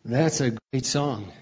That's a great song.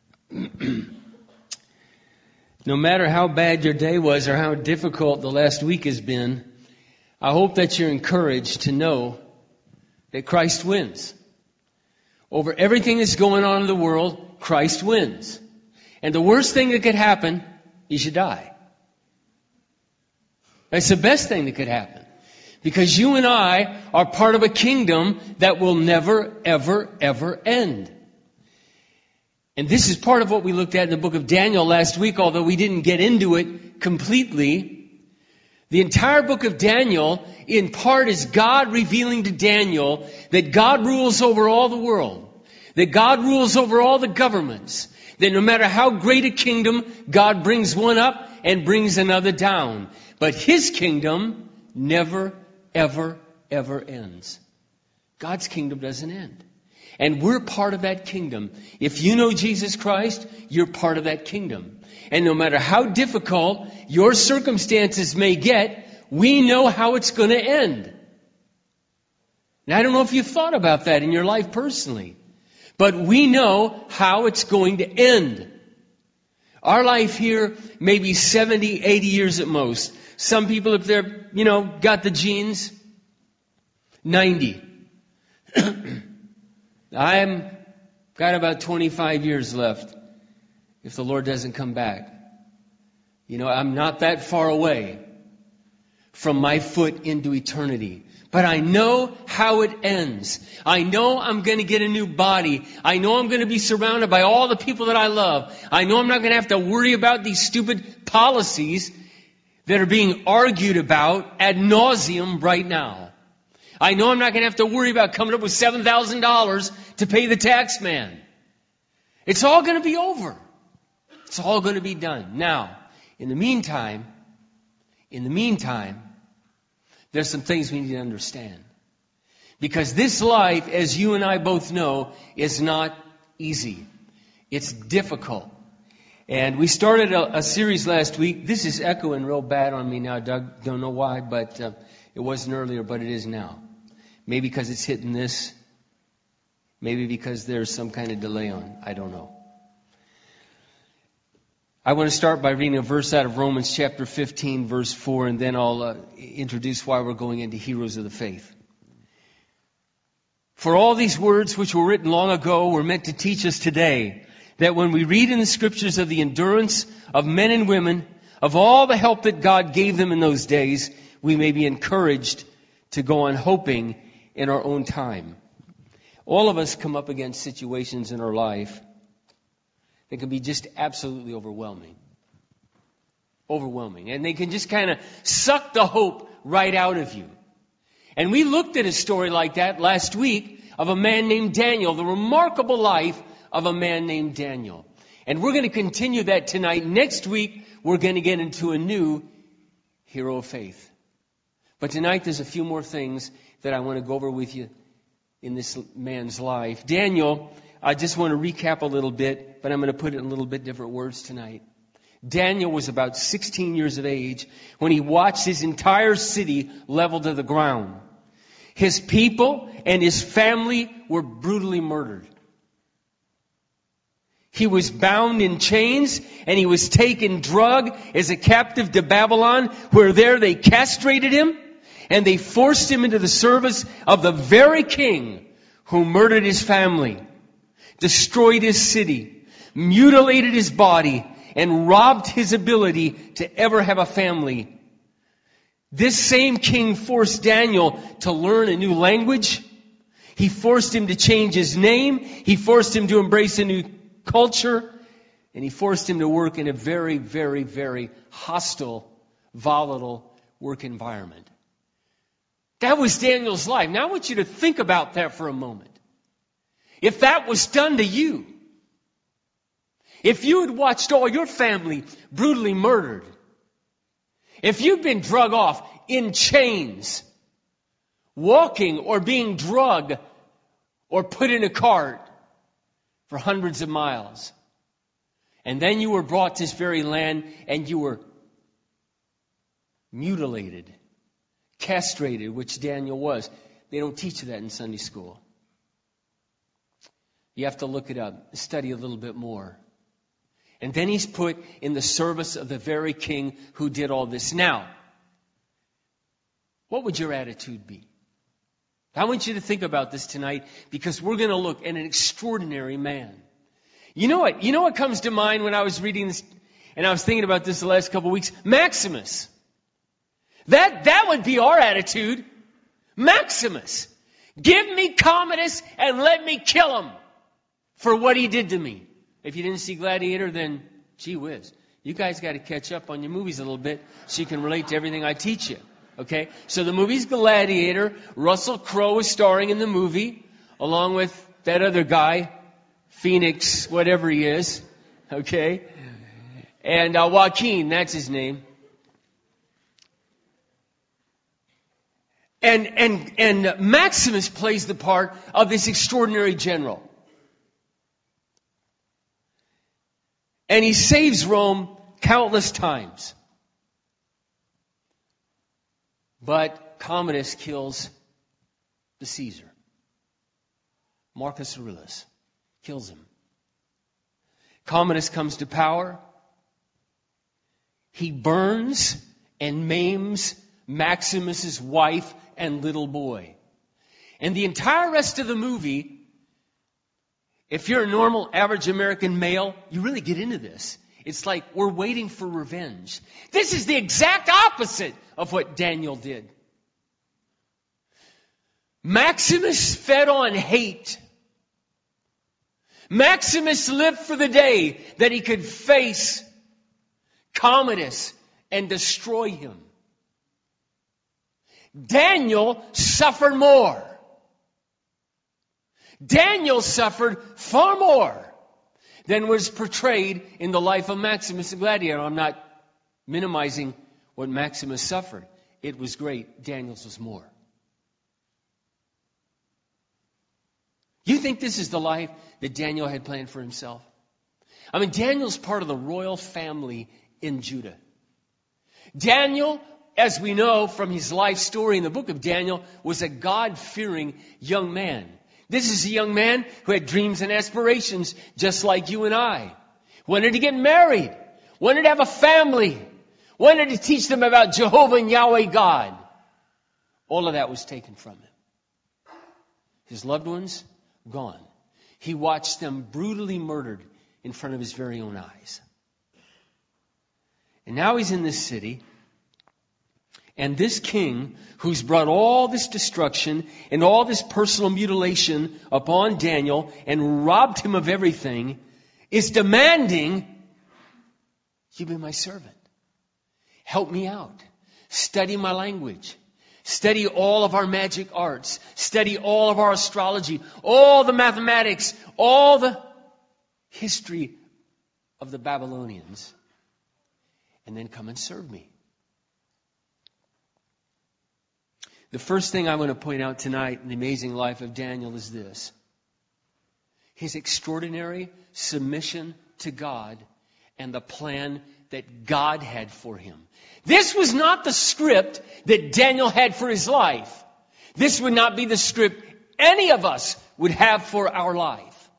No matter how bad your day was or how difficult the last week has been, I hope that you're encouraged to know that Christ wins. Over everything that's going on in the world, Christ wins. And the worst thing that could happen is you die. That's the best thing that could happen. Because you and I are part of a kingdom that will never, ever, ever end. And this is part of what we looked at in the book of Daniel last week, although we didn't get into it completely. The entire book of Daniel, in part, is God revealing to Daniel that God rules over all the world, that God rules over all the governments, that no matter how great a kingdom, God brings one up and brings another down. But His kingdom never, ever, ever ends. God's kingdom doesn't end. And we're part of that kingdom. If you know Jesus Christ, you're part of that kingdom. And no matter how difficult your circumstances may get, we know how it's going to end. And I don't know if you've thought about that in your life personally, but we know how it's going to end. Our life here may be 70, 80 years at most. Some people, if they're, got the genes, 90. I'm got about 25 years left if the Lord doesn't come back. I'm not that far away from my foot into eternity. But I know how it ends. I know I'm going to get a new body. I know I'm going to be surrounded by all the people that I love. I know I'm not going to have to worry about these stupid policies that are being argued about ad nauseum right now. I know I'm not going to have to worry about coming up with $7,000 to pay the tax man. It's all going to be over. It's all going to be done. Now, in the meantime, there's some things we need to understand. Because this life, as you and I both know, is not easy. It's difficult. And we started a series last week. This is echoing real bad on me now, Doug. Don't know why, but it wasn't earlier, but it is now. Maybe because it's hitting this. Maybe because there's some kind of delay on. I don't know. I want to start by reading a verse out of Romans chapter 15, verse 4, and then I'll introduce why we're going into heroes of the faith. For all these words which were written long ago were meant to teach us today that when we read in the Scriptures of the endurance of men and women, of all the help that God gave them in those days, we may be encouraged to go on hoping in our own time. All of us come up against situations in our life that can be just absolutely overwhelming. Overwhelming. And they can just kind of suck the hope right out of you. And we looked at a story like that last week of a man named Daniel, the remarkable life of a man named Daniel. And we're going to continue that tonight. Next week, we're going to get into a new hero of faith. But tonight, there's a few more things that I want to go over with you in this man's life. Daniel, I just want to recap a little bit, but I'm going to put it in a little bit different words tonight. Daniel was about 16 years of age when he watched his entire city leveled to the ground. His people and his family were brutally murdered. He was bound in chains and he was taken drug as a captive to Babylon, where there they castrated him and they forced him into the service of the very king who murdered his family, destroyed his city, mutilated his body, and robbed his ability to ever have a family. This same king forced Daniel to learn a new language. He forced him to change his name. He forced him to embrace a new culture. And he forced him to work in a very, very, very hostile, volatile work environment. That was Daniel's life. Now I want you to think about that for a moment. If that was done to you, if you had watched all your family brutally murdered, if you'd been drug off in chains, walking or being drugged or put in a cart for hundreds of miles, and then you were brought to this very land and you were mutilated, castrated, which Daniel was. They don't teach you that in Sunday school. You have to look it up, study a little bit more. And then he's put in the service of the very king who did all this. Now, what would your attitude be? I want you to think about this tonight, because we're going to look at an extraordinary man. You know what comes to mind when I was reading this, and I was thinking about this the last couple of weeks? Maximus. That would be our attitude. Maximus. Give me Commodus and let me kill him for what he did to me. If you didn't see Gladiator, then gee whiz. You guys got to catch up on your movies a little bit so you can relate to everything I teach you. Okay? So the movie's Gladiator. Russell Crowe is starring in the movie, along with that other guy, Phoenix, whatever he is. Okay? And Joaquin, that's his name. And Maximus plays the part of this extraordinary general. And he saves Rome countless times. But Commodus kills the Caesar. Marcus Aurelius kills him. Commodus comes to power. He burns and maims Maximus's wife and little boy. And the entire rest of the movie, if you're a normal, average American male, you really get into this. It's like we're waiting for revenge. This is the exact opposite of what Daniel did. Maximus fed on hate. Maximus lived for the day that he could face Commodus and destroy him. Daniel suffered more. Daniel suffered far more than was portrayed in the life of Maximus the Gladiator. I'm not minimizing what Maximus suffered. It was great. Daniel's was more. You think this is the life that Daniel had planned for himself? I mean, Daniel's part of the royal family in Judah. Daniel, as we know from his life story in the book of Daniel, was a God-fearing young man. This is a young man who had dreams and aspirations just like you and I. Wanted to get married. Wanted to have a family. Wanted to teach them about Jehovah and Yahweh God. All of that was taken from him. His loved ones, gone. He watched them brutally murdered in front of his very own eyes. And now he's in this city. And this king, who's brought all this destruction and all this personal mutilation upon Daniel and robbed him of everything, is demanding, you be my servant. Help me out. Study my language. Study all of our magic arts. Study all of our astrology. All the mathematics. All the history of the Babylonians. And then come and serve me. The first thing I want to point out tonight in the amazing life of Daniel is this. His extraordinary submission to God and the plan that God had for him. This was not the script that Daniel had for his life. This would not be the script any of us would have for our life.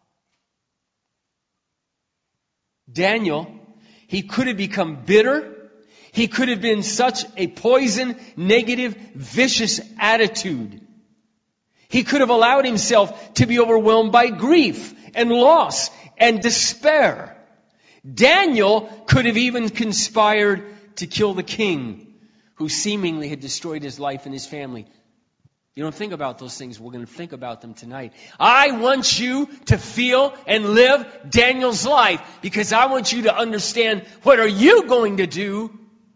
Daniel, he could have become bitter. He could have been such a poison, negative, vicious attitude. He could have allowed himself to be overwhelmed by grief and loss and despair. Daniel could have even conspired to kill the king who seemingly had destroyed his life and his family. You don't think about those things. We're going to think about them tonight. I want you to feel and live Daniel's life because I want you to understand what are you going to do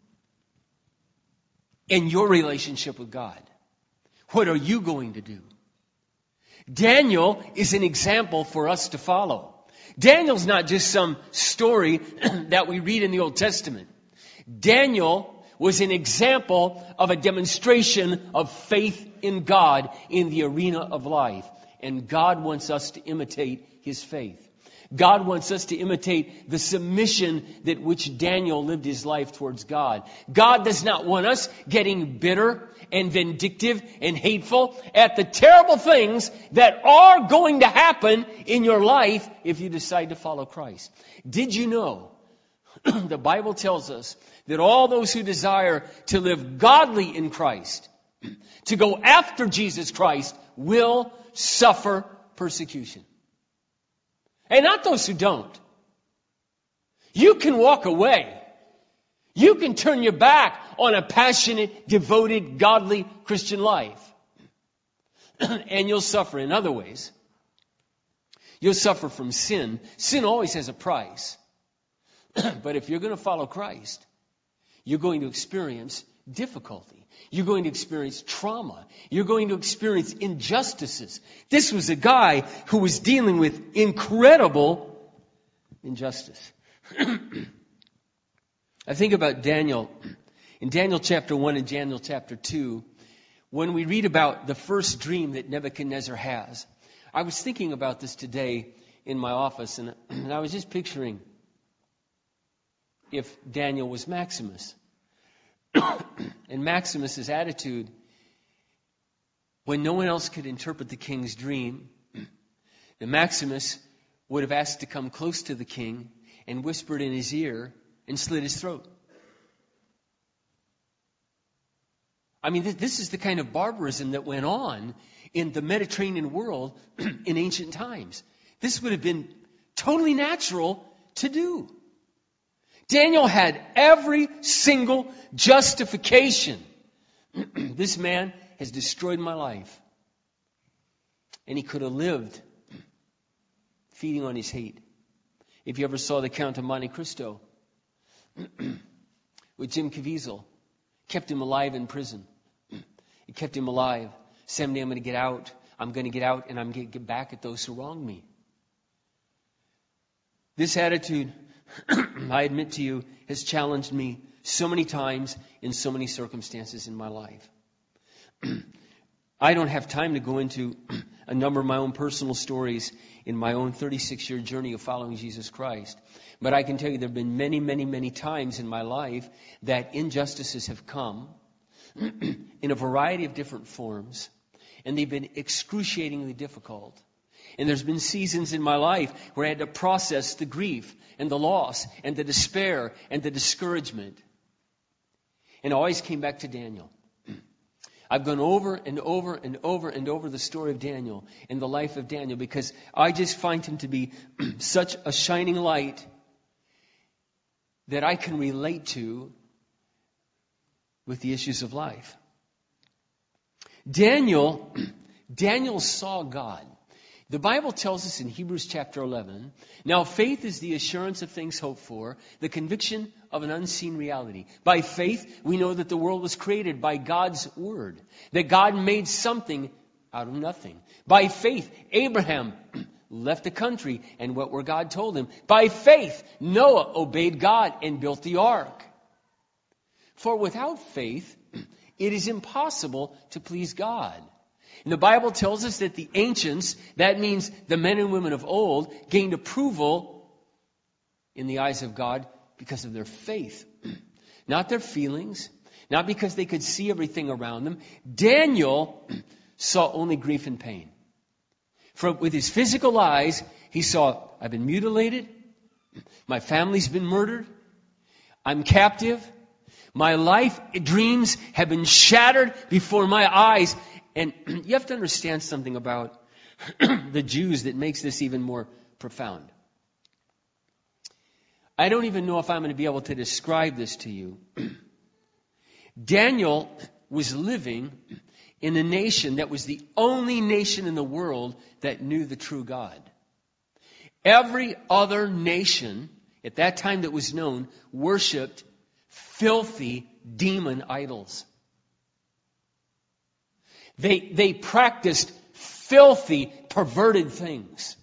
in your relationship with God. What are you going to do? Daniel is an example for us to follow. Daniel's not just some story that we read in the Old Testament. Daniel was an example of a demonstration of faith in God in the arena of life. And God wants us to imitate his faith. God wants us to imitate the submission that which Daniel lived his life towards God. God does not want us getting bitter and vindictive and hateful at the terrible things that are going to happen in your life if you decide to follow Christ. Did you know the Bible tells us that all those who desire to live godly in Christ, to go after Jesus Christ, will suffer persecution? And not those who don't. You can walk away. You can turn your back on a passionate, devoted, godly Christian life. And you'll suffer in other ways. You'll suffer from sin. Sin always has a price. But if you're going to follow Christ, you're going to experience difficulty. You're going to experience trauma. You're going to experience injustices. This was a guy who was dealing with incredible injustice. I think about Daniel. In Daniel chapter 1 and Daniel chapter 2, when we read about the first dream that Nebuchadnezzar has, I was thinking about this today in my office, and I was just picturing if Daniel was Maximus. And Maximus's attitude, when no one else could interpret the king's dream, the Maximus would have asked to come close to the king and whispered in his ear and slit his throat. I mean, this is the kind of barbarism that went on in the Mediterranean world in ancient times. This would have been totally natural to do. Daniel had every single justification. This man has destroyed my life. And he could have lived feeding on his hate. If you ever saw The Count of Monte Cristo with Jim Caviezel, kept him alive in prison. It kept him alive. Someday I'm going to get out. I'm going to get out and I'm going to get back at those who wronged me. This attitude, I admit to you, has challenged me so many times in so many circumstances in my life. I don't have time to go into a number of my own personal stories in my own 36-year journey of following Jesus Christ. But I can tell you there have been many, many, many times in my life that injustices have come in a variety of different forms, and they've been excruciatingly difficult. And there's been seasons in my life where I had to process the grief and the loss and the despair and the discouragement. And I always came back to Daniel. I've gone over and over and over and over the story of Daniel and the life of Daniel because I just find him to be such a shining light that I can relate to with the issues of life. Daniel saw God. The Bible tells us in Hebrews chapter 11, now faith is the assurance of things hoped for, the conviction of an unseen reality. By faith, we know that the world was created by God's word, that God made something out of nothing. By faith, Abraham left the country and what were God told him. By faith, Noah obeyed God and built the ark. For without faith, it is impossible to please God. And the Bible tells us that the ancients, that means the men and women of old, gained approval in the eyes of God because of their faith. Not their feelings, not because they could see everything around them. Daniel saw only grief and pain. With his physical eyes, he saw, I've been mutilated, my family's been murdered, I'm captive, my life dreams have been shattered before my eyes. And you have to understand something about the Jews that makes this even more profound. I don't even know if I'm going to be able to describe this to you. Daniel was living in a nation that was the only nation in the world that knew the true God. Every other nation at that time that was known worshipped filthy demon idols. They practiced filthy, perverted things.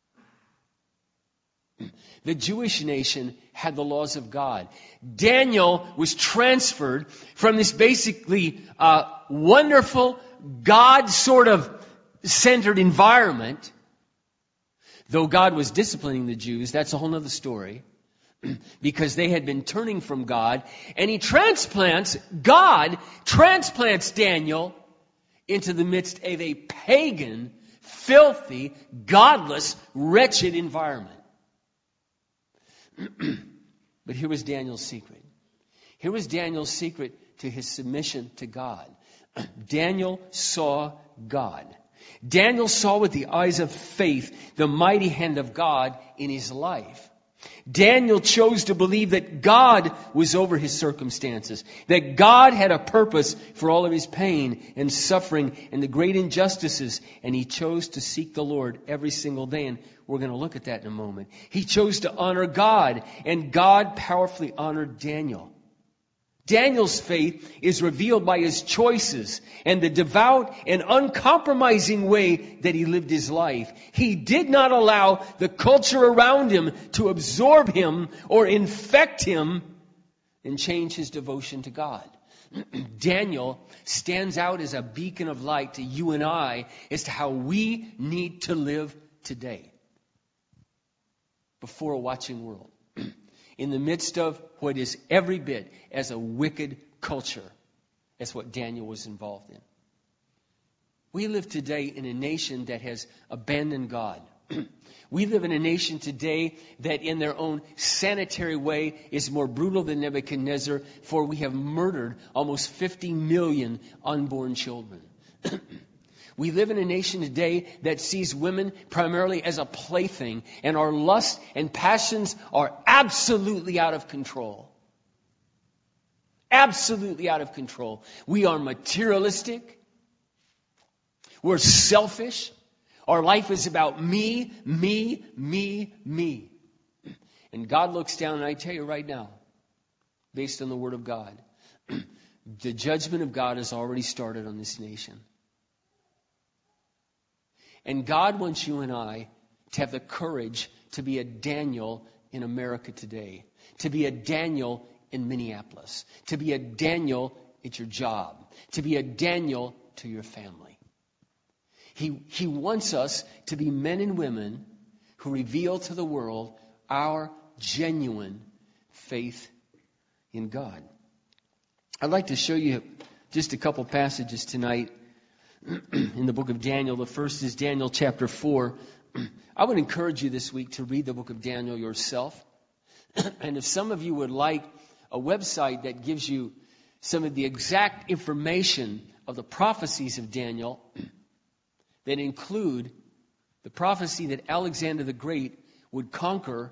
The Jewish nation had the laws of God. Daniel was transferred from this basically wonderful, God sort of centered environment Though God was disciplining the Jews, that's a whole other story, because they had been turning from God, and God transplants Daniel into the midst of a pagan, filthy, godless, wretched environment. But here was Daniel's secret. Here was Daniel's secret to his submission to God. Daniel saw God. Daniel saw with the eyes of faith the mighty hand of God in his life. Daniel chose to believe that God was over his circumstances, that God had a purpose for all of his pain and suffering and the great injustices, and he chose to seek the Lord every single day, and we're going to look at that in a moment. He chose to honor God, and God powerfully honored Daniel. Daniel's faith is revealed by his choices and the devout and uncompromising way that he lived his life. He did not allow the culture around him to absorb him or infect him and change his devotion to God. Daniel stands out as a beacon of light to you and I as to how we need to live today before a watching world. In the midst of what is every bit as a wicked culture. That's what Daniel was involved in. We live today in a nation that has abandoned God. We live in a nation today that in their own sanitary way is more brutal than Nebuchadnezzar, for we have murdered almost 50 million unborn children. We live in a nation today that sees women primarily as a plaything, and our lusts and passions are absolutely out of control. Absolutely out of control. We are materialistic. We're selfish. Our life is about me, me, me, me. And God looks down, and I tell you right now, based on the Word of God, the judgment of God has already started on this nation. And God wants you and I to have the courage to be a Daniel in America today. To be a Daniel in Minneapolis. To be a Daniel at your job. To be a Daniel to your family. He wants us to be men and women who reveal to the world our genuine faith in God. I'd like to show you just a couple passages tonight in the book of Daniel. The first is Daniel chapter 4. I would encourage you this week to read the book of Daniel yourself. And if some of you would like a website that gives you some of the exact information of the prophecies of Daniel that include the prophecy that Alexander the Great would conquer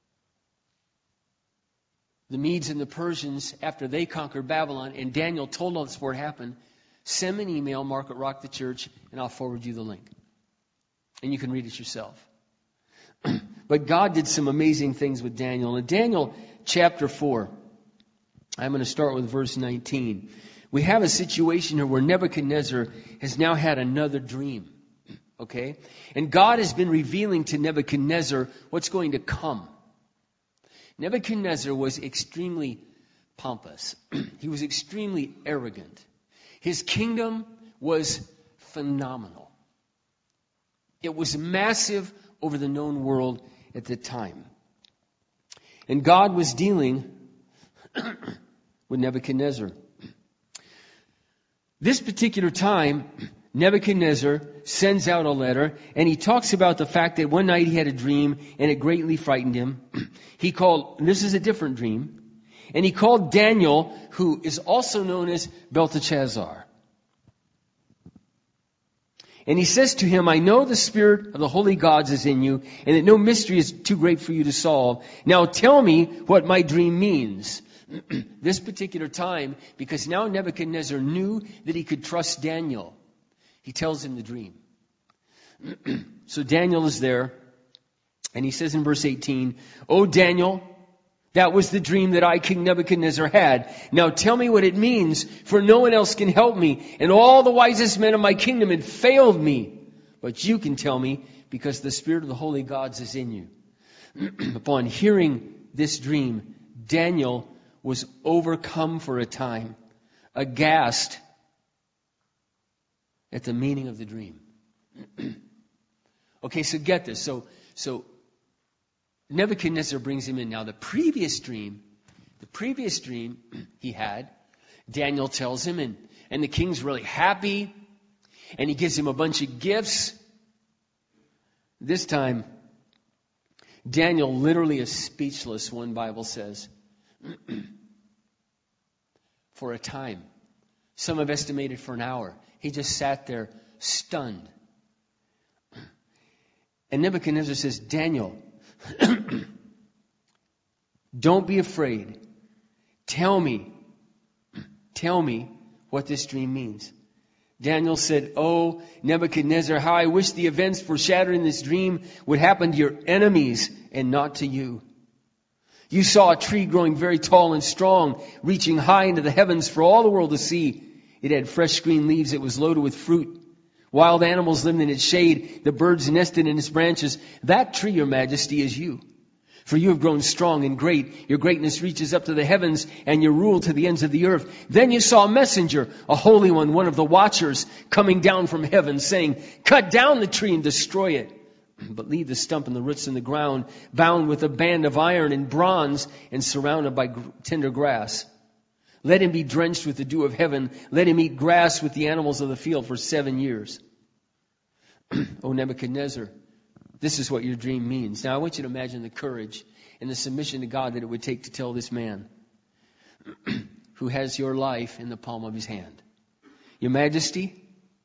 the Medes and the Persians after they conquered Babylon, and Daniel told us before it happened, send me an email, Mark at Rock the Church, and I'll forward you the link. And you can read it yourself. But God did some amazing things with Daniel. In Daniel chapter 4, I'm going to start with verse 19. We have a situation here where Nebuchadnezzar has now had another dream. Okay? And God has been revealing to Nebuchadnezzar what's going to come. Nebuchadnezzar was extremely pompous. He was extremely arrogant. His kingdom was phenomenal. It was massive over the known world at the time. And God was dealing with Nebuchadnezzar. This particular time, Nebuchadnezzar sends out a letter, and he talks about the fact that one night he had a dream, and it greatly frightened him. He called, and this is a different dream, and he called Daniel, who is also known as Belteshazzar. And he says to him, I know the spirit of the holy gods is in you, and that no mystery is too great for you to solve. Now tell me what my dream means. This particular time, because now Nebuchadnezzar knew that he could trust Daniel, he tells him the dream. So Daniel is there, and he says in verse 18, O Daniel, that was the dream that I, King Nebuchadnezzar, had. Now tell me what it means, for no one else can help me, and all the wisest men of my kingdom had failed me. But you can tell me, because the spirit of the holy gods is in you. Upon hearing this dream, Daniel was overcome for a time, aghast at the meaning of the dream. Okay, so get this. So Nebuchadnezzar brings him in. Now the previous dream he had, Daniel tells him, and the king's really happy, and he gives him a bunch of gifts. This time, Daniel literally is speechless, one Bible says, for a time. Some have estimated for an hour. He just sat there stunned. And Nebuchadnezzar says, Daniel, don't be afraid. Tell me what this dream means. Daniel said, "Oh, Nebuchadnezzar, how I wish the events foreshadowed in this dream would happen to your enemies and not to you. You saw a tree growing very tall and strong, reaching high into the heavens for all the world to see. It had fresh green leaves. It was loaded with fruit. Wild animals lived in its shade. The birds nested in its branches. That tree, your majesty, is you. For you have grown strong and great. Your greatness reaches up to the heavens, and your rule to the ends of the earth. Then you saw a messenger, a holy one, one of the watchers, coming down from heaven, saying, 'Cut down the tree and destroy it. But leave the stump and the roots in the ground, bound with a band of iron and bronze, and surrounded by tender grass. Let him be drenched with the dew of heaven. Let him eat grass with the animals of the field for 7 years.' O Nebuchadnezzar, this is what your dream means." Now I want you to imagine the courage and the submission to God that it would take to tell this man who has your life in the palm of his hand. "Your Majesty,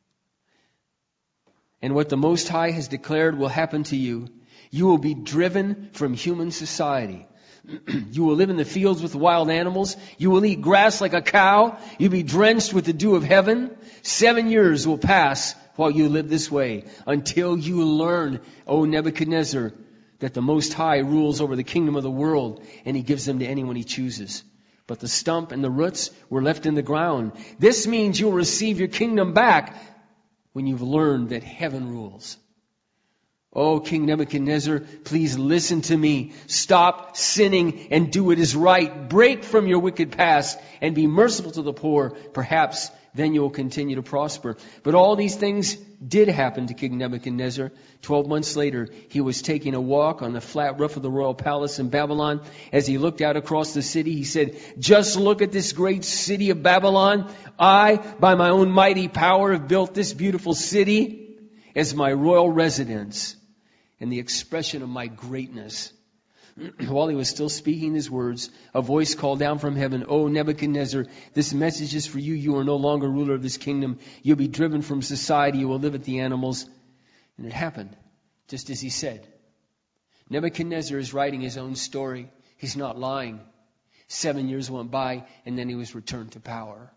and what the Most High has declared will happen to you. You will be driven from human society. You will live in the fields with wild animals. You will eat grass like a cow. You'll be drenched with the dew of heaven. 7 years will pass while you live this way, until you learn, O Nebuchadnezzar, that the Most High rules over the kingdom of the world, and He gives them to anyone He chooses. But the stump and the roots were left in the ground. This means you'll receive your kingdom back when you've learned that heaven rules. Oh, King Nebuchadnezzar, please listen to me. Stop sinning and do what is right. Break from your wicked past and be merciful to the poor. Perhaps then you will continue to prosper." But all these things did happen to King Nebuchadnezzar. 12 months later, he was taking a walk on the flat roof of the royal palace in Babylon. As he looked out across the city, he said, "Just look at this great city of Babylon. I, by my own mighty power, have built this beautiful city as my royal residence and the expression of my greatness." While he was still speaking these words, a voice called down from heaven, "O Nebuchadnezzar, this message is for you. You are no longer ruler of this kingdom. You'll be driven from society. You will live with the animals." And it happened, just as he said. Nebuchadnezzar is writing his own story. He's not lying. 7 years went by, and then he was returned to power.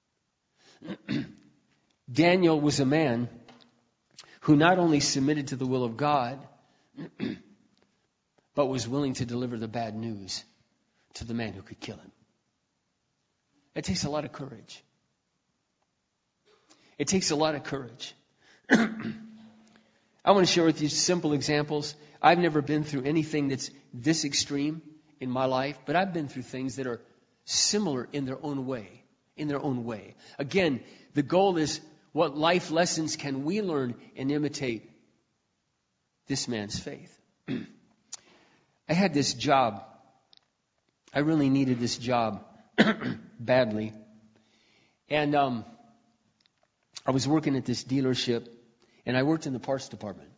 Daniel was a man who not only submitted to the will of God, but was willing to deliver the bad news to the man who could kill him. It takes a lot of courage. It takes a lot of courage. I want to share with you simple examples. I've never been through anything that's this extreme in my life, but I've been through things that are similar in their own way. Again, the goal is, what life lessons can we learn and imitate this man's faith? I had this job. I really needed this job badly. And I was working at this dealership, and I worked in the parts department.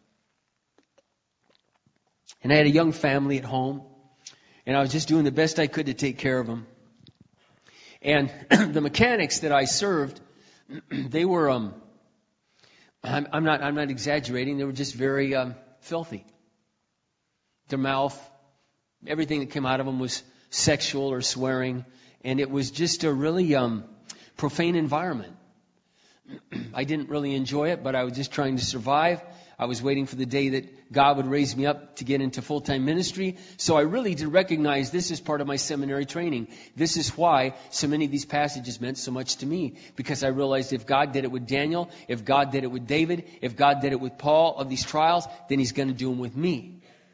And I had a young family at home, and I was just doing the best I could to take care of them. And the mechanics that I served, they were, I'm not exaggerating, they were just very filthy. Their mouth, everything that came out of them was sexual or swearing, and it was just a really profane environment. I didn't really enjoy it, but I was just trying to survive. I was waiting for the day that God would raise me up to get into full-time ministry. So I really did recognize this is part of my seminary training. This is why so many of these passages meant so much to me, because I realized if God did it with Daniel, if God did it with David, if God did it with Paul of these trials, then He's going to do them with me.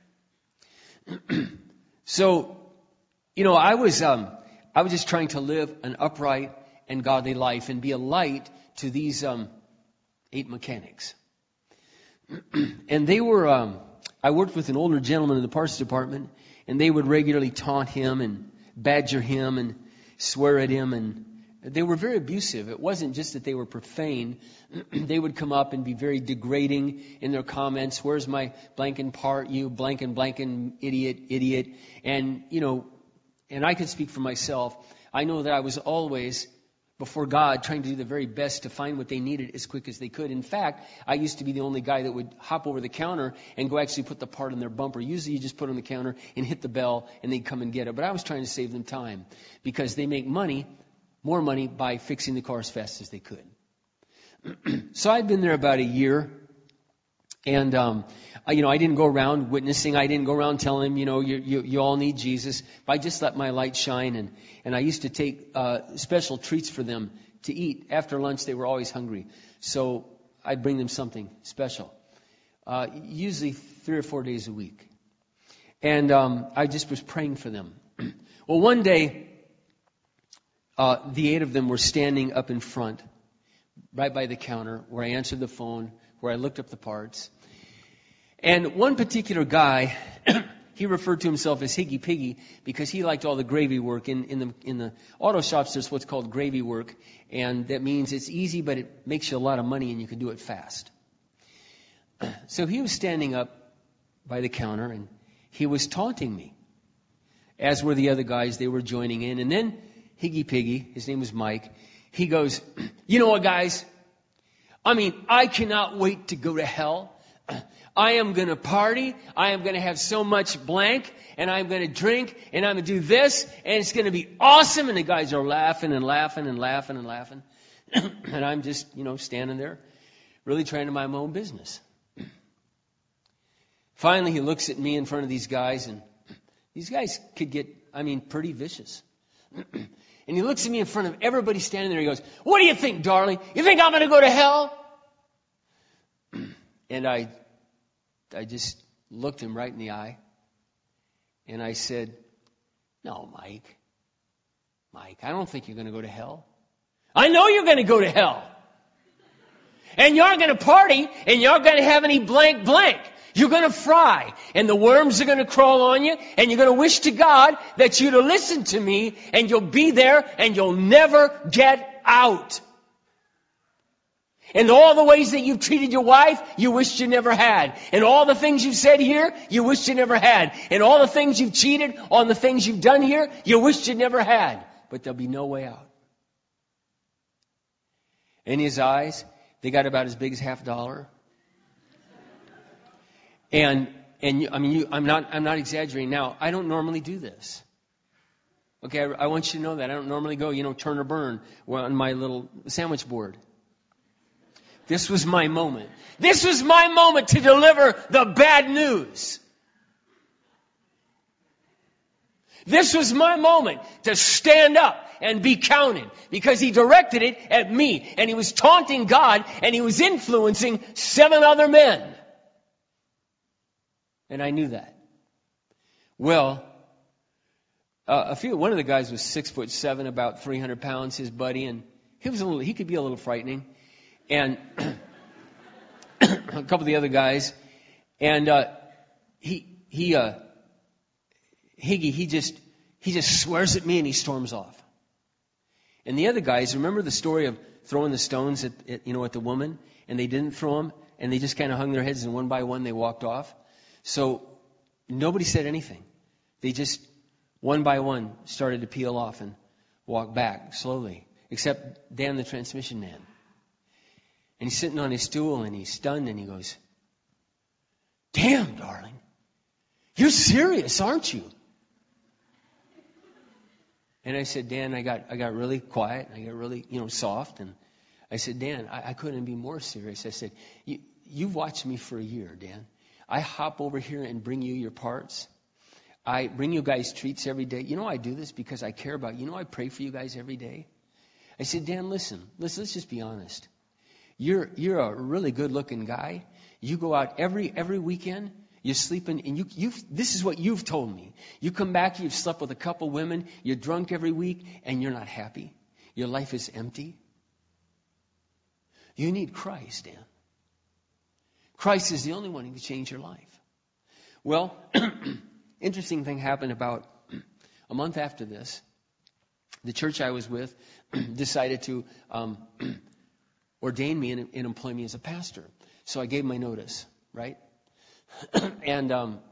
So, I was just trying to live an upright and godly life and be a light to these 8 mechanics. And they were, I worked with an older gentleman in the parts department, and they would regularly taunt him and badger him and swear at him, and they were very abusive. It wasn't just that they were profane. They would come up and be very degrading in their comments. Where's my blanking part, you blanking, idiot. And, and I can speak for myself. I know that I was always before God trying to do the very best to find what they needed as quick as they could. In fact, I used to be the only guy that would hop over the counter and go actually put the part in their bumper. Usually you just put it on the counter and hit the bell and they'd come and get it. But I was trying to save them time because they make more money by fixing the car as fast as they could. So I'd been there about a year. And, I didn't go around witnessing. I didn't go around telling them, you all need Jesus. But I just let my light shine. And I used to take special treats for them to eat. After lunch, they were always hungry. So I'd bring them something special, usually 3 or 4 days a week. And I just was praying for them. Well, one day, the 8 of them were standing up in front, right by the counter, where I answered the phone, where I looked up the parts. And one particular guy, he referred to himself as Higgy Piggy because he liked all the gravy work. In the auto shops, there's what's called gravy work, and that means it's easy, but it makes you a lot of money, and you can do it fast. So he was standing up by the counter, and he was taunting me, as were the other guys. They were joining in. And then Higgy Piggy, his name was Mike, he goes, you know what, guys? I cannot wait to go to hell. I am going to party. I am going to have so much blank, and I'm going to drink, and I'm going to do this, and it's going to be awesome. And the guys are laughing and laughing and laughing and laughing. And I'm just, standing there, really trying to mind my own business. Finally, he looks at me in front of these guys, and these guys could get, pretty vicious. And he looks at me in front of everybody standing there. He goes, what do you think, darling? You think I'm going to go to hell? And I just looked him right in the eye. And I said, no, Mike, I don't think you're going to go to hell. I know you're going to go to hell. And you're going to party, and you're going to have any blank. You're going to fry, and the worms are going to crawl on you, and you're going to wish to God that you'd have listened to me, and you'll be there, and you'll never get out. And all the ways that you've treated your wife, you wished you never had. And all the things you've said here, you wished you never had. And all the things you've cheated on the things you've done here, you wished you never had. But there'll be no way out. In his eyes, they got about as big as $50. And I'm not exaggerating. Now, I don't normally do this. Okay, I want you to know that. I don't normally go, turn or burn on my little sandwich board. This was my moment. This was my moment to deliver the bad news. This was my moment to stand up and be counted, because he directed it at me, and he was taunting God, and he was influencing 7 other men. And I knew that. Well, one of the guys was 6'7", about 300 pounds, his buddy, and he could be a little frightening. And a couple of the other guys, and Higgy just swears at me and he storms off. And the other guys, remember the story of throwing the stones at the woman, and they didn't throw them, and they just kind of hung their heads, and one by one they walked off. So nobody said anything. They just one by one started to peel off and walk back slowly, except Dan, the transmission man. And he's sitting on his stool, and he's stunned, and he goes, damn, darling, you're serious, aren't you? And I said, Dan, I got really quiet, I got really, soft, and I said, Dan, I couldn't be more serious. I said, you've watched me for a year, Dan. I hop over here and bring you your parts. I bring you guys treats every day. I do this because I care about you. I pray for you guys every day. I said, Dan, listen, let's just be honest. You're a really good-looking guy. You go out every weekend. You're sleeping, and this is what you've told me. You come back, you've slept with a couple women, you're drunk every week, and you're not happy. Your life is empty. You need Christ, Dan. Christ is the only one who can change your life. Well, interesting thing happened about a month after this. The church I was with decided to ordain me and employ me as a pastor. So I gave my notice, right? And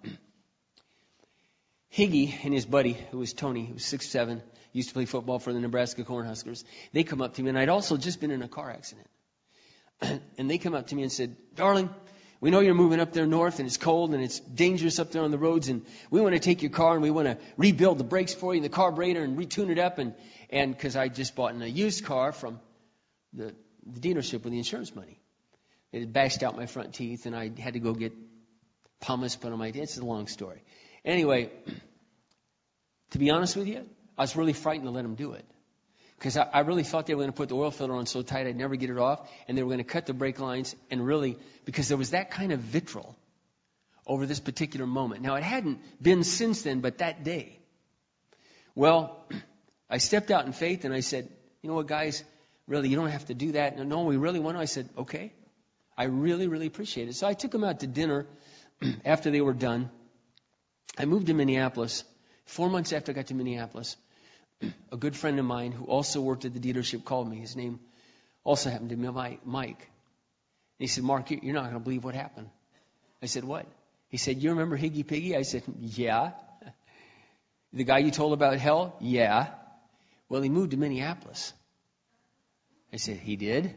Higgy and his buddy, who was Tony, who was 6'7", used to play football for the Nebraska Cornhuskers. They come up to me, and I'd also just been in a car accident. And they come up to me and said, "Darling, we know you're moving up there north, and it's cold, and it's dangerous up there on the roads, and we want to take your car, and we want to rebuild the brakes for you, and the carburetor, and retune it up." And because I just bought a used car from the dealership with the insurance money. It had bashed out my front teeth, and I had to go get pumice put on my teeth. It's a long story. Anyway, to be honest with you, I was really frightened to let them do it. Because I really thought they were going to put the oil filter on so tight I'd never get it off. And they were going to cut the brake lines. And really, because there was that kind of vitriol over this particular moment. Now, it hadn't been since then, but that day. Well, I stepped out in faith and I said, "You know what, guys, really, you don't have to do that." "No, we really want to." I said, "Okay. I really, really appreciate it." So I took them out to dinner after they were done. I moved to Minneapolis. 4 months after I got to Minneapolis, a good friend of mine who also worked at the dealership called me. His name also happened to be Mike. And he said, "Mark, you're not going to believe what happened." I said, "What?" He said, "You remember Higgy Piggy?" I said, "Yeah." "The guy you told about hell?" "Yeah." "Well, he moved to Minneapolis." I said, "He did?"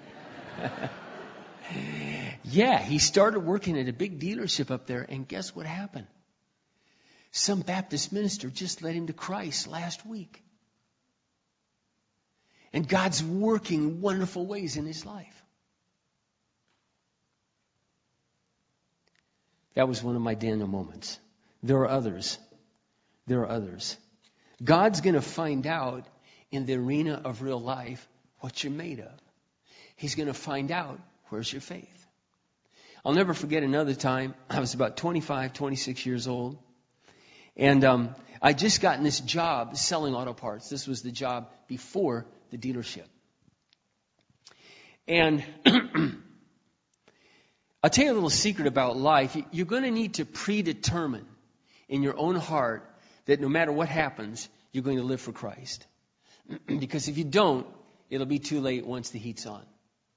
"Yeah, he started working at a big dealership up there, and guess what happened? Some Baptist minister just led him to Christ last week. And God's working wonderful ways in his life." That was one of my Daniel moments. There are others. There are others. God's going to find out in the arena of real life what you're made of. He's going to find out, where's your faith? I'll never forget another time. I was about 25, 26 years old. And I just gotten this job selling auto parts. This was the job before the dealership. And I'll tell you a little secret about life. You're going to need to predetermine in your own heart that no matter what happens, you're going to live for Christ. Because if you don't, it'll be too late once the heat's on.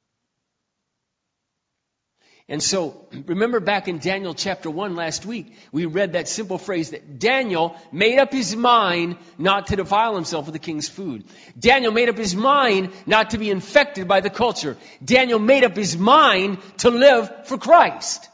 And so, remember back in Daniel chapter 1 last week, we read that simple phrase that Daniel made up his mind not to defile himself with the king's food. Daniel made up his mind not to be infected by the culture. Daniel made up his mind to live for Christ.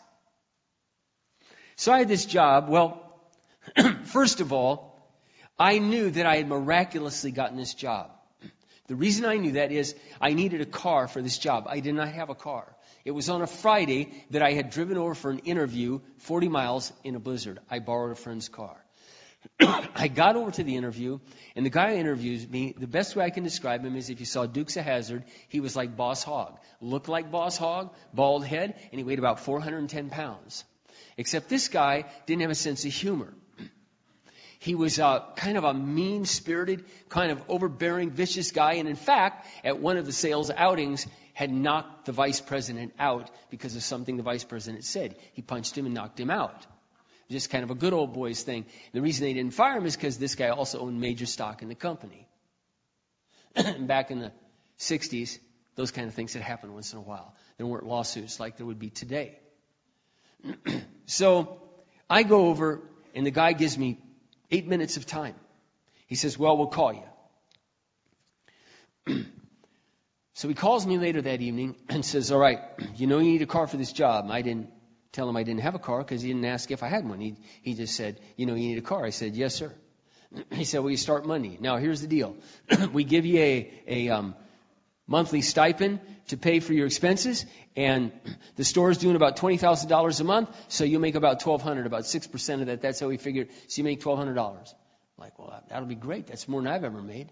So I had this job. Well, first of all, I knew that I had miraculously gotten this job. The reason I knew that is I needed a car for this job. I did not have a car. It was on a Friday that I had driven over for an interview 40 miles in a blizzard. I borrowed a friend's car. I got over to the interview, and the guy who interviews me, the best way I can describe him is if you saw Dukes of Hazzard, he was like Boss Hogg. Looked like Boss Hogg, bald head, and he weighed about 410 pounds. Except this guy didn't have a sense of humor. He was kind of a mean-spirited, kind of overbearing, vicious guy. And in fact, at one of the sales outings, had knocked the vice president out because of something the vice president said. He punched him and knocked him out. Just kind of a good old boys thing. The reason they didn't fire him is because this guy also owned major stock in the company. Back in the 60s, those kind of things had happened once in a while. There weren't lawsuits like there would be today. So I go over, and the guy gives me 8 minutes of time. He says, "Well, we'll call you." So he calls me later that evening and says, "All right, you know you need a car for this job." I didn't tell him I didn't have a car because he didn't ask if I had one. He just said, "You know you need a car." I said, "Yes, sir." He said, "Well, you start Monday." Now, here's the deal. We give you a monthly stipend to pay for your expenses, and the store is doing about $20,000 a month, so you make about $1,200, about 6% of that. That's how we figured. So you make $1,200. I'm like, well, that'll be great. That's more than I've ever made.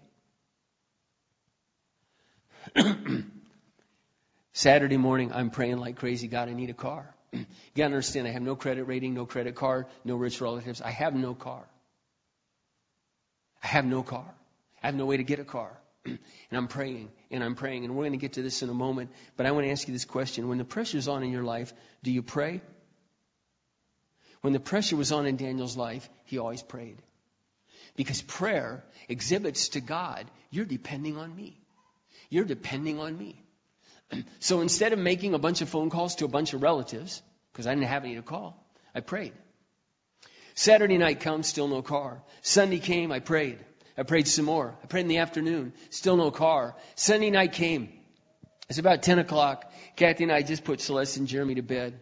Saturday morning, I'm praying like crazy. God, I need a car. You got to understand, I have no credit rating, no credit card, no rich relatives. I have no car. I have no car. I have no way to get a car. And I'm praying, and I'm praying, and we're going to get to this in a moment. But I want to ask you this question. When the pressure's on in your life, do you pray? when the pressure was on in Daniel's life, he always prayed. Because prayer exhibits to God, you're depending on me. You're depending on me. So instead of making a bunch of phone calls to a bunch of relatives, because I didn't have any to call, I prayed. Saturday night comes, still no car. Sunday came, I prayed. I prayed some more. I prayed in the afternoon, still no car. Sunday night came. It's about 10 o'clock. Kathy and I just put Celeste and Jeremy to bed.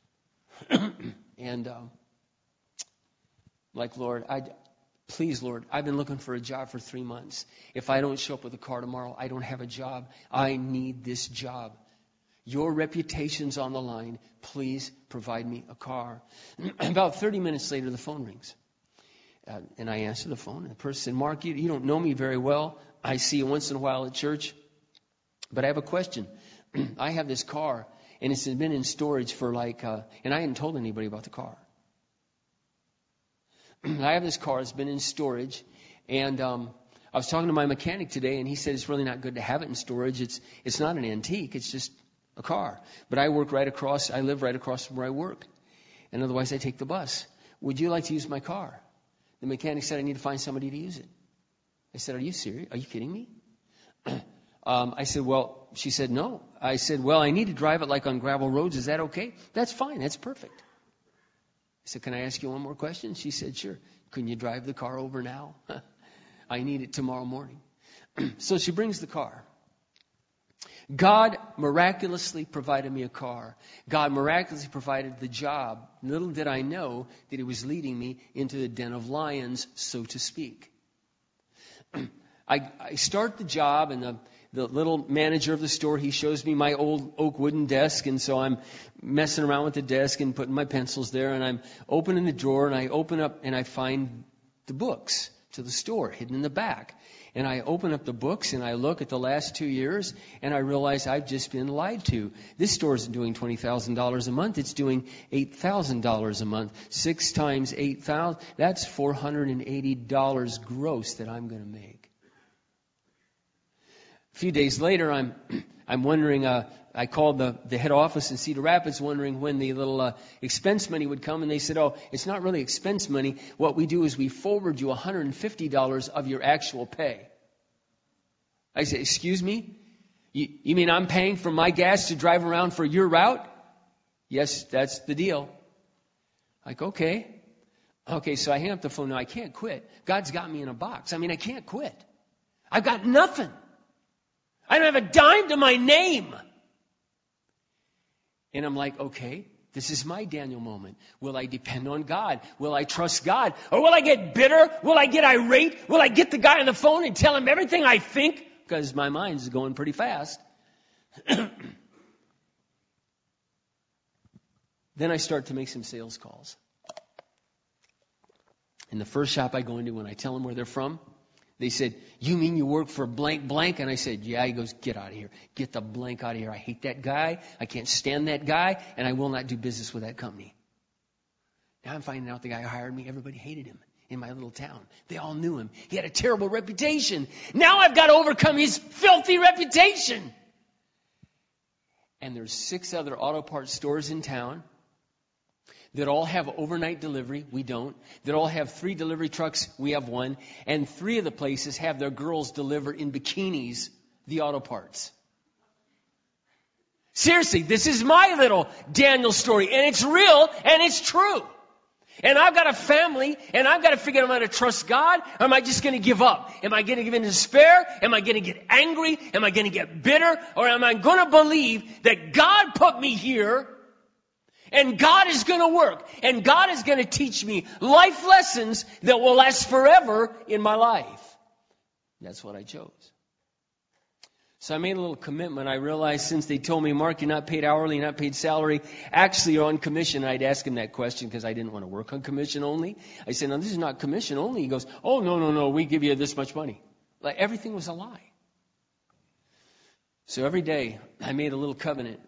And like, Lord, please, Lord, I've been looking for a job for 3 months. If I don't show up with a car tomorrow, I don't have a job. I need this job. Your reputation's on the line. Please provide me a car. About 30 minutes later, the phone rings. And I answer the phone. And the person said, Mark, you don't know me very well. I see you once in a while at church. But I have a question. I have this car, and it's been in storage for and I hadn't told anybody about the car. I have this car. It's been in storage. And I was talking to my mechanic today, and he said it's really not good to have it in storage. It's not an antique. It's just a car. But I live right across from where I work. And otherwise, I take the bus. Would you like to use my car? The mechanic said, I need to find somebody to use it. I said, are you serious? Are you kidding me? I said, well, she said, no. I said, well, I need to drive it like on gravel roads. Is that okay? That's fine. That's perfect. I said, can I ask you one more question? She said, sure. Can you drive the car over now? I need it tomorrow morning. So she brings the car. God miraculously provided me a car. God miraculously provided the job. Little did I know that He was leading me into the den of lions, so to speak. I start the job, and the little manager of the store, he shows me my old oak wooden desk, and so I'm messing around with the desk and putting my pencils there, and I'm opening the drawer, and I open up and I find the books to the store hidden in the back. And I open up the books and I look at the last 2 years and I realize I've just been lied to. This store isn't doing $20,000 a month. It's doing $8,000 a month. 6 times 8,000, that's $480 gross that I'm going to make. A few days later, I'm wondering, I called the head office in Cedar Rapids wondering when the little expense money would come, and they said, oh, it's not really expense money. What we do is we forward you $150 of your actual pay. I said, excuse me? You mean I'm paying for my gas to drive around for your route? Yes, that's the deal. Like, okay. Okay, so I hang up the phone. No, I can't quit. God's got me in a box. I mean, I can't quit. I've got nothing. I don't have a dime to my name. And I'm like, okay, this is my Daniel moment. Will I depend on God? Will I trust God? Or will I get bitter? Will I get irate? Will I get the guy on the phone and tell him everything I think? Because my mind is going pretty fast. Then I start to make some sales calls. In the first shop I go into, when I tell them where they're from, they said, you mean you work for blank blank? And I said, yeah. He goes, get out of here. Get the blank out of here. I hate that guy. I can't stand that guy. And I will not do business with that company. Now I'm finding out the guy who hired me, everybody hated him in my little town. They all knew him. He had a terrible reputation. Now I've got to overcome his filthy reputation. And there's 6 other auto parts stores in town that all have overnight delivery. We don't. That all have 3 delivery trucks. We have 1. And 3 of the places have their girls deliver in bikinis the auto parts. Seriously, this is my little Daniel story. And it's real and it's true. And I've got a family, and I've got to figure out, am I going to trust God, or am I just going to give up? Am I going to give in despair? Am I going to get angry? Am I going to get bitter? Or am I going to believe that God put me here, and God is going to work, and God is going to teach me life lessons that will last forever in my life? That's what I chose. So I made a little commitment. I realized since they told me, Mark, you're not paid hourly, you're not paid salary, actually you're on commission. I'd ask him that question because I didn't want to work on commission only. I said, no, this is not commission only. He goes, oh, no, we give you this much money. Like everything was a lie. So every day I made a little covenant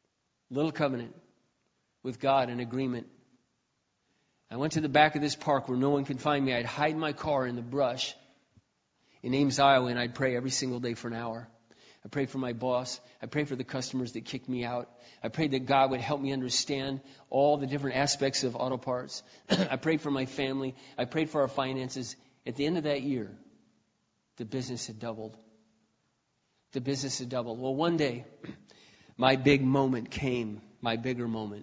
with God, an agreement. I went to the back of this park where no one could find me. I'd hide my car in the brush in Ames, Iowa, and I'd pray every single day for an hour. I prayed for my boss. I prayed for the customers that kicked me out. I prayed that God would help me understand all the different aspects of auto parts. I prayed for my family. I prayed for our finances. At the end of that year, the business had doubled. The business had doubled. Well, one day, my big moment came, my bigger moment.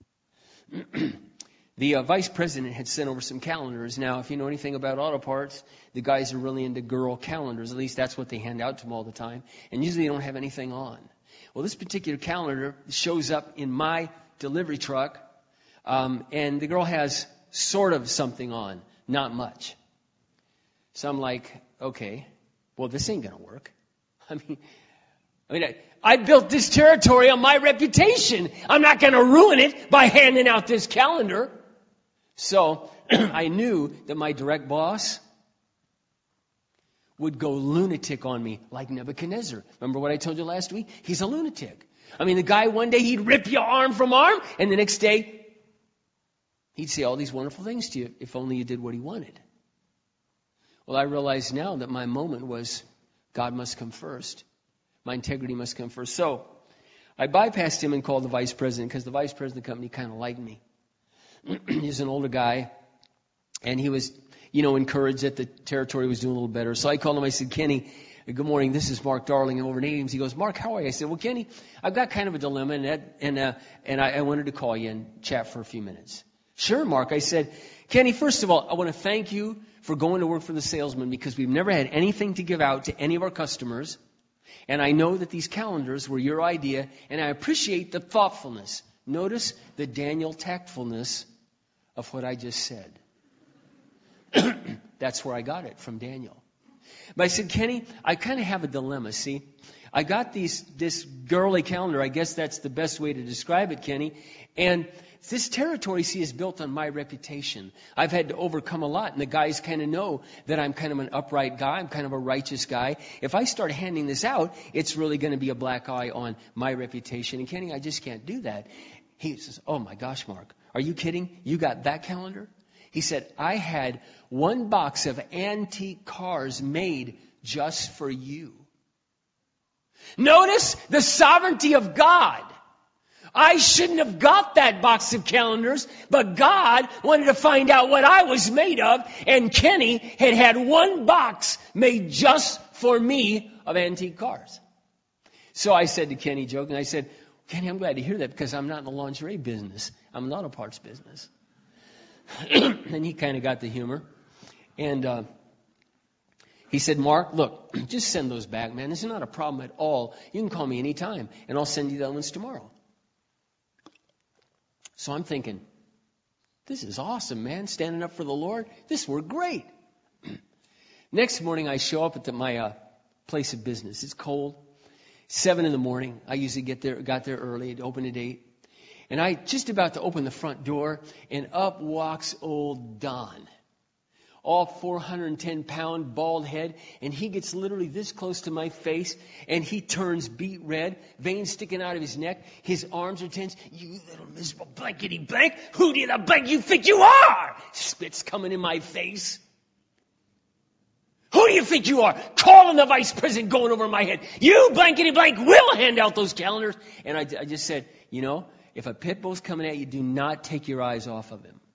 The vice president had sent over some calendars. Now, if you know anything about auto parts, the guys are really into girl calendars. At least that's what they hand out to them all the time. And usually they don't have anything on. Well, this particular calendar shows up in my delivery truck, and the girl has sort of something on, not much. So I'm like, okay, well, this ain't going to work. I mean, I built this territory on my reputation. I'm not going to ruin it by handing out this calendar. So I knew that my direct boss would go lunatic on me like Nebuchadnezzar. Remember what I told you last week? He's a lunatic. I mean, the guy one day he'd rip you arm from arm, and the next day he'd say all these wonderful things to you if only you did what he wanted. Well, I realize now that my moment was God must come first. My integrity must come first. So I bypassed him and called the vice president because the vice president of the company kind of liked me. He's an older guy, and he was, encouraged that the territory was doing a little better. So I called him. I said, Kenny, good morning. This is Mark Darling over in Ames. He goes, Mark, how are you? I said, well, Kenny, I've got kind of a dilemma, and I wanted to call you and chat for a few minutes. Sure, Mark. I said, Kenny, first of all, I want to thank you for going to work for the salesman because we've never had anything to give out to any of our customers. And I know that these calendars were your idea, and I appreciate the thoughtfulness. Notice the Daniel tactfulness of what I just said. That's where I got it, from Daniel. But I said, Kenny, I kind of have a dilemma, see. I got this girly calendar. I guess that's the best way to describe it, Kenny. And this territory, see, is built on my reputation. I've had to overcome a lot, and the guys kind of know that I'm kind of an upright guy. I'm kind of a righteous guy. If I start handing this out, it's really going to be a black eye on my reputation. And Kenny, I just can't do that. He says, oh my gosh, Mark, are you kidding? You got that calendar? He said, I had one box of antique cars made just for you. Notice the sovereignty of God. I shouldn't have got that box of calendars, but God wanted to find out what I was made of, and Kenny had one box made just for me of antique cars. So I said to Kenny, joking, I said, Kenny, I'm glad to hear that because I'm not in the lingerie business. I'm in the auto parts business. And he kind of got the humor. And he said, Mark, look, just send those back, man. This is not a problem at all. You can call me anytime, and I'll send you the other ones tomorrow. So I'm thinking, this is awesome, man. Standing up for the Lord. This worked great. Next morning, I show up at my place of business. It's cold. 7 a.m. I usually got there early to open at 8. And I just about to open the front door, and up walks old Don. All 410-pound bald head, and he gets literally this close to my face, and he turns beet red, veins sticking out of his neck, his arms are tense. You little miserable blankety blank, who do the blank you think you are? Spit's coming in my face. Who do you think you are? Calling the vice president, going over my head. You blankety blank will hand out those calendars. And I just said, if a pit bull's coming at you, do not take your eyes off of him.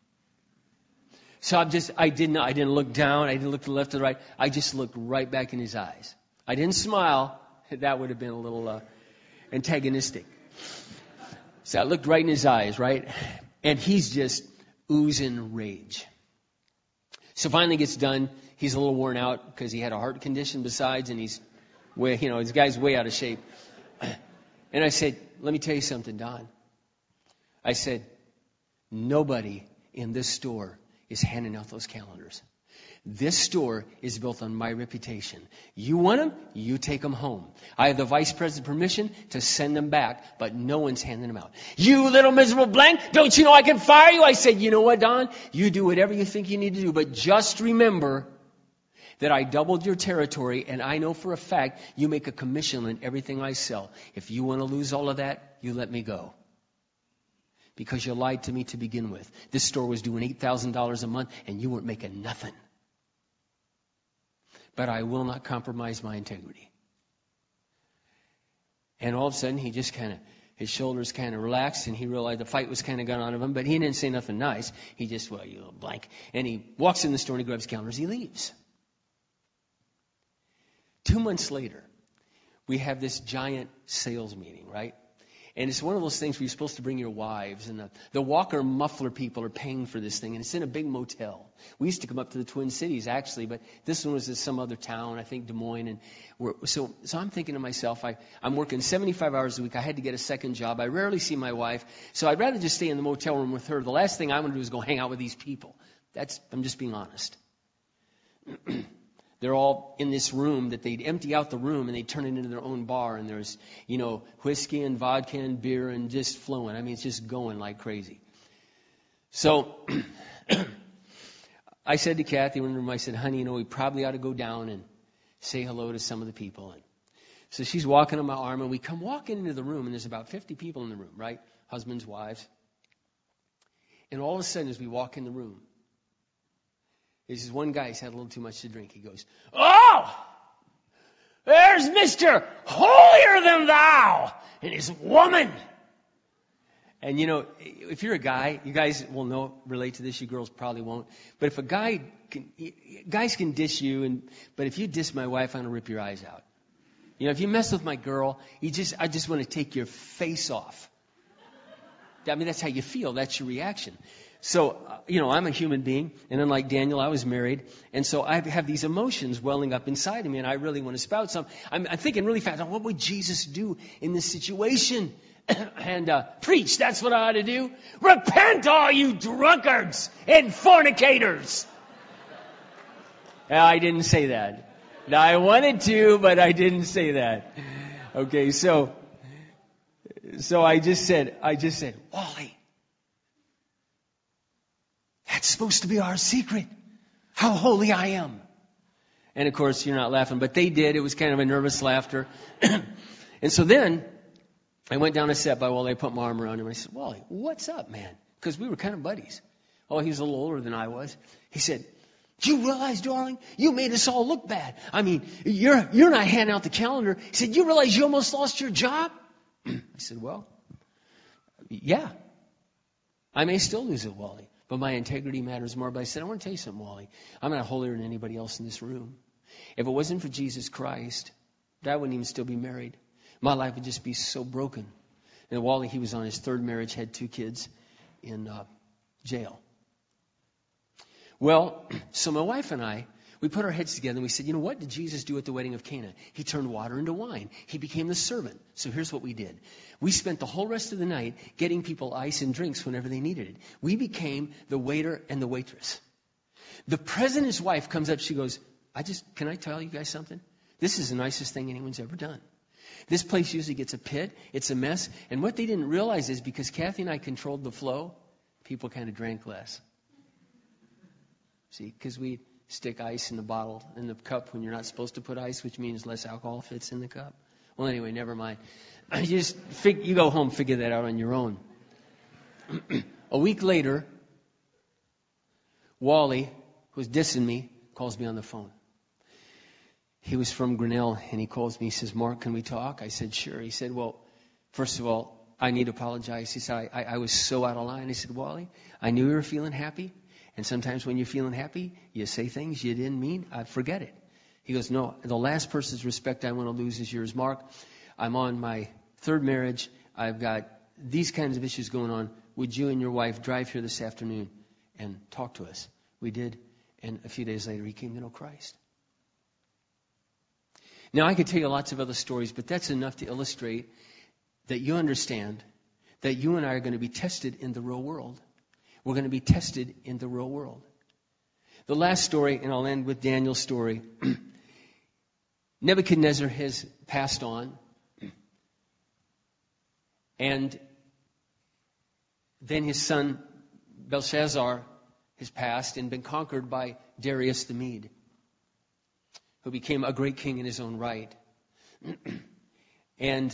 So I didn't look down. I didn't look to the left or the right. I just looked right back in his eyes. I didn't smile. That would have been a little antagonistic. So I looked right in his eyes, right? And he's just oozing rage. So finally gets done. He's a little worn out because he had a heart condition besides, and he's this guy's way out of shape. And I said, let me tell you something, Don. I said, nobody in this store is handing out those calendars. This store is built on my reputation. You want them? You take them home. I have the vice president's permission to send them back, but no one's handing them out. You little miserable blank, don't you know I can fire you? I said, you know what, Don? You do whatever you think you need to do, but just remember that I doubled your territory, and I know for a fact you make a commission on everything I sell. If you want to lose all of that, you let me go. Because you lied to me to begin with. This store was doing $8,000 a month, and you weren't making nothing. But I will not compromise my integrity. And all of a sudden, he just his shoulders kind of relaxed, and he realized the fight was kind of gone out of him, but he didn't say nothing nice. He just, well, you little blank. And he walks in the store and he grabs calendars. He leaves. 2 months later, we have this giant sales meeting, right? And it's one of those things where you're supposed to bring your wives, and the Walker Muffler people are paying for this thing, and it's in a big motel. We used to come up to the Twin Cities, actually, but this one was in some other town, I think Des Moines. And so I'm thinking to myself, I'm working 75 hours a week. I had to get a second job. I rarely see my wife, so I'd rather just stay in the motel room with her. The last thing I want to do is go hang out with these people. I'm just being honest. They're all in this room that they'd empty out the room and they'd turn it into their own bar. And there's, whiskey and vodka and beer and just flowing. I mean, it's just going like crazy. So I said to Kathy in the room, I said, honey, we probably ought to go down and say hello to some of the people. And so she's walking on my arm, and we come walking into the room, and there's about 50 people in the room, right? Husbands, wives. And all of a sudden, as we walk in the room, there's this one guy who's had a little too much to drink. He goes, oh, there's Mr. Holier Than Thou and his woman. And if you're a guy, you guys will relate to this. You girls probably won't. But if a guys can diss you, but if you diss my wife, I'm going to rip your eyes out. If you mess with my girl, I just want to take your face off. I mean, that's how you feel. That's your reaction. So, I'm a human being, and unlike Daniel, I was married, and so I have these emotions welling up inside of me, and I really want to spout some. I'm thinking really fast, what would Jesus do in this situation? And preach, that's what I ought to do. Repent, all you drunkards and fornicators. I didn't say that. Now, I wanted to, but I didn't say that. Okay, so I just said, Wally, that's supposed to be our secret. How holy I am. And of course, you're not laughing, but they did. It was kind of a nervous laughter. And so then I went down a step by Wally. I put my arm around him. I said, Wally, what's up, man? Because we were kind of buddies. Oh, he was a little older than I was. He said, do you realize, darling, you made us all look bad. I mean, you're not handing out the calendar. He said, you realize you almost lost your job? I said, well, yeah. I may still lose it, Wally. But my integrity matters more. But I said, I want to tell you something, Wally. I'm not holier than anybody else in this room. If it wasn't for Jesus Christ, I wouldn't even still be married. My life would just be so broken. And Wally, he was on his third marriage, had 2 kids in jail. Well, so my wife and I, we put our heads together and we said, what did Jesus do at the wedding of Cana? He turned water into wine. He became the servant. So here's what we did. We spent the whole rest of the night getting people ice and drinks whenever they needed it. We became the waiter and the waitress. The president's wife comes up. She goes, can I tell you guys something? This is the nicest thing anyone's ever done. This place usually gets a pit. It's a mess. And what they didn't realize is because Kathy and I controlled the flow, people kind of drank less. See, because we stick ice in the bottle, in the cup when you're not supposed to put ice, which means less alcohol fits in the cup. Well, anyway, never mind. You go home, figure that out on your own. A week later, Wally, who's dissing me, calls me on the phone. He was from Grinnell, and he calls me. He says, Mark, can we talk? I said, sure. He said, well, first of all, I need to apologize. He said, I was so out of line. He said, Wally, I knew you were feeling happy. And sometimes when you're feeling happy, you say things you didn't mean. I forget it. He goes, no, the last person's respect I want to lose is yours, Mark. I'm on my 3rd marriage. I've got these kinds of issues going on. Would you and your wife drive here this afternoon and talk to us? We did. And a few days later, he came to know Christ. Now, I could tell you lots of other stories, but that's enough to illustrate that you understand that you and I are going to be tested in the real world. We're going to be tested in the real world. The last story, and I'll end with Daniel's story. Nebuchadnezzar has passed on. And then his son Belshazzar has passed and been conquered by Darius the Mede, who became a great king in his own right. And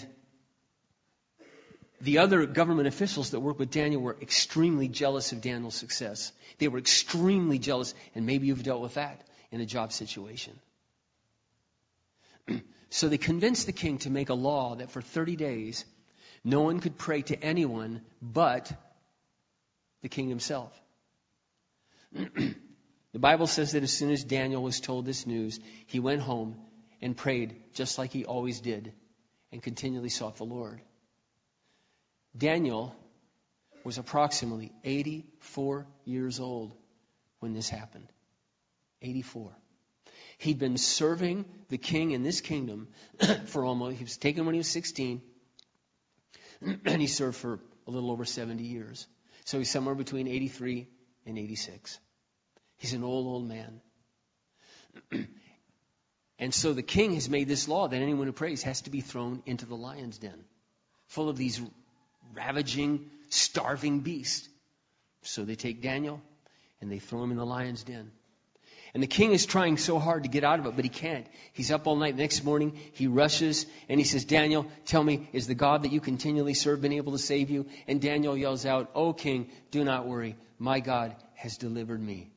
the other government officials that worked with Daniel were extremely jealous of Daniel's success. They were extremely jealous, and maybe you've dealt with that in a job situation. So they convinced the king to make a law that for 30 days, no one could pray to anyone but the king himself. The Bible says that as soon as Daniel was told this news, he went home and prayed just like he always did and continually sought the Lord. Daniel was approximately 84 years old when this happened. 84. He'd been serving the king in this kingdom he was taken when he was 16, and he served for a little over 70 years. So he's somewhere between 83 and 86. He's an old man. And so the king has made this law that anyone who prays has to be thrown into the lion's den, full of these ravaging, starving beasts. So they take Daniel and they throw him in the lion's den. And the king is trying so hard to get out of it, but he can't. He's up all night. The next morning, he rushes and he says, Daniel, tell me, is the God that you continually serve been able to save you? And Daniel yells out, O king, do not worry. My God has delivered me.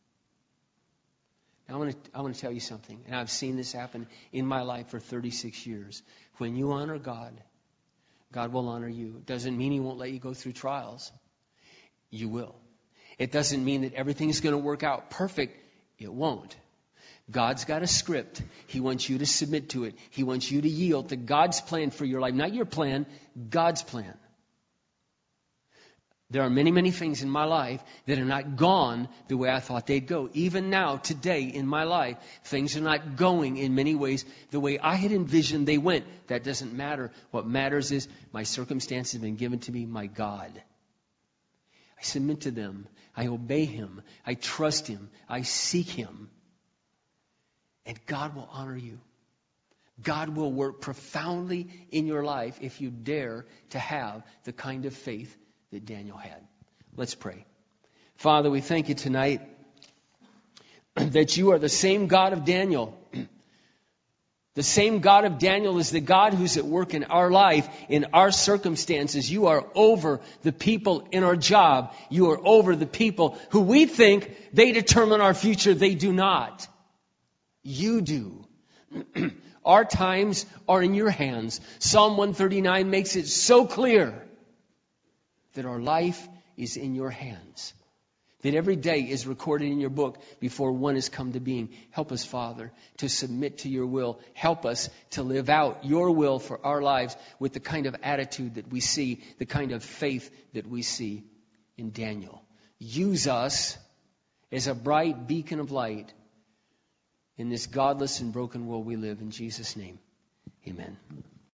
Now, I want to tell you something, and I've seen this happen in my life for 36 years. When you honor God, God will honor you. It doesn't mean He won't let you go through trials. You will. It doesn't mean that everything is going to work out perfect. It won't. God's got a script. He wants you to submit to it. He wants you to yield to God's plan for your life. Not your plan, God's plan. There are many, many things in my life that are not gone the way I thought they'd go. Even now, today, in my life, things are not going in many ways the way I had envisioned they went. That doesn't matter. What matters is my circumstances have been given to me, my God. I submit to them. I obey Him. I trust Him. I seek Him. And God will honor you. God will work profoundly in your life if you dare to have the kind of faith that Daniel had. Let's pray. Father, we thank you tonight that you are the same God of Daniel. The same God of Daniel is the God who's at work in our life, in our circumstances. You are over the people in our job. You are over the people who we think they determine our future. They do not. You do. Our times are in your hands. Psalm 139 makes it so clear that our life is in your hands. That every day is recorded in your book before one has come to being. Help us, Father, to submit to your will. Help us to live out your will for our lives with the kind of attitude that we see, the kind of faith that we see in Daniel. Use us as a bright beacon of light in this godless and broken world we live. In Jesus' name, amen.